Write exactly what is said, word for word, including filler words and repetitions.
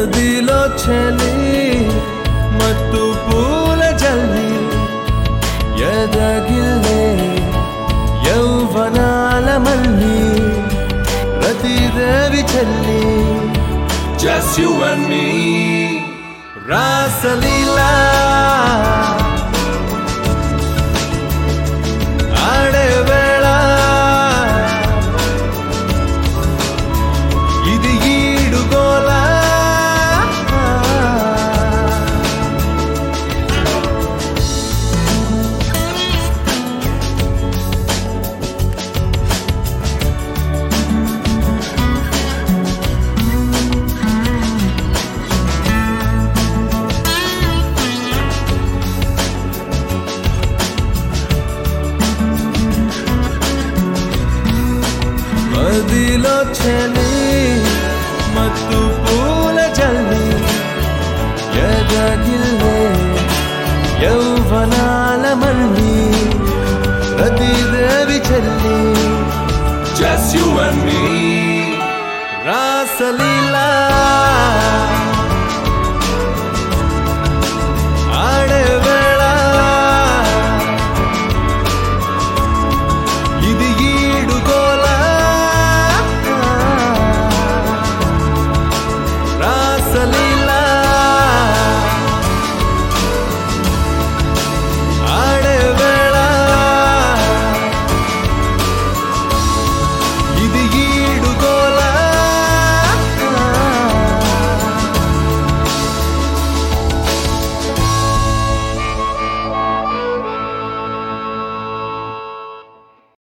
మదిలో చలి మత్తు పూల జల్లి ఎదగిల్లే యౌవనాల మల్లి రతిదేవి చెల్లి Just you and me రాసలీలా ఆడే వేళ ఇది ఈడుగోలా మదిలో చలి మత్తు పూల జల్లి ఎదగిల్లే యౌవనాల మల్లి రతిదేవి చెల్లి Just you and me రాసలి